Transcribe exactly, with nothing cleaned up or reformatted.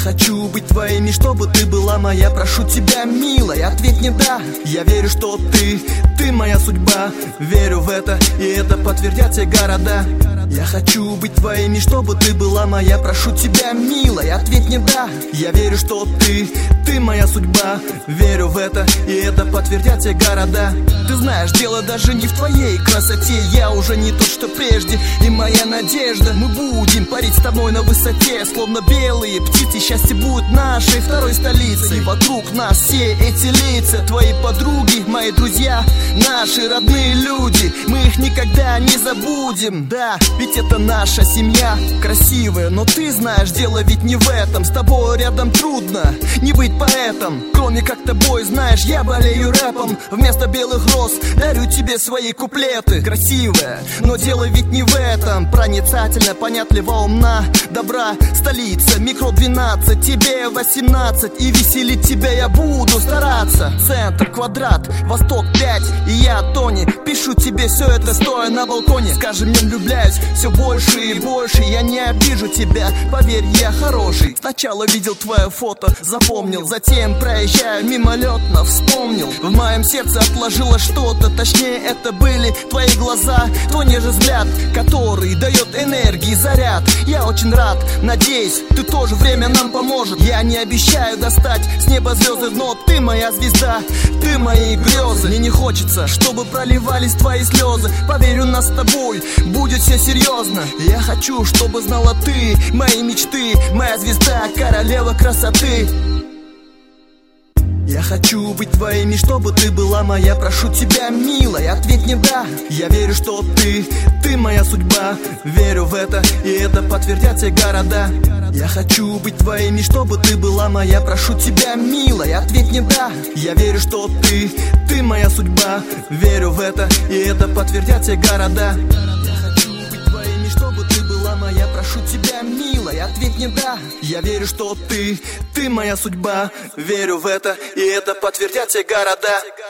хочу быть твоими, чтобы ты была моя. Прошу тебя, милая, ответь мне да. Я верю, что ты, ты моя судьба. Верю в это, и это подтвердят все города. Я хочу быть твоими, чтобы ты была моя. Прошу тебя, милая, ответь мне да. Я верю, что ты, ты моя судьба. Верю в это, и это подтвердят все города. Ты знаешь, дело даже не в твоей красоте. Я уже не тот, что прежде. И моя надежда, мы будем парить с тобой на высоте, словно белые птицы. Счастье будет нашей второй столицей. И вокруг нас все эти лица, твои подруги, мои друзья, наши родные люди. Мы их никогда не забудем, да, ведь это наша семья красивая. Но ты знаешь, дело ведь не в этом. С тобой рядом трудно не быть поэтом. Кроме как тобой, знаешь, я болею рэпом. Вместо белых роз дарю тебе свои куплеты. Красивая, но дело ведь не в этом. Проницательно, понятливо, умна, добра, столица, микро двенадцать, тебе восемнадцать. И веселить тебя я буду стараться. Центр, квадрат, восток пять, и я, Тони, пишу тебе все это стоя на балконе. Скажи мне, влюбляюсь все больше и больше. Я не обижу тебя, поверь, я хороший. Сначала видел твое фото, запомнил, затем проезжая мимолетно вспомнил. В моем сердце отложилось что-то, точнее это были твои глаза, твой нежный взгляд, который дает энергии, заряд. Я очень рад, надеюсь, ты тоже, время нам поможет. Я не обещаю достать с неба звезды, но ты моя звезда, ты мои грезы. Мне не хочется, чтобы проливались твои слезы. Поверь, у нас с тобой будет все серьезно. Я хочу, чтобы знала ты мои мечты, моя звезда, королева красоты. Я хочу быть твоими, чтобы ты была моя. Прошу тебя, милая, ответь мне да. Я верю, что ты, ты моя судьба. Верю в это, и это подтвердят все города. Я хочу быть твоими, чтобы ты была моя. Прошу тебя, милая, ответь мне да. Я верю, что ты, ты моя судьба. Верю в это, и это подтвердят все города. Чтобы ты была моя, прошу тебя, милая, ответь мне да. Я верю, что ты, ты моя судьба. Верю в это, и это подтвердят все города.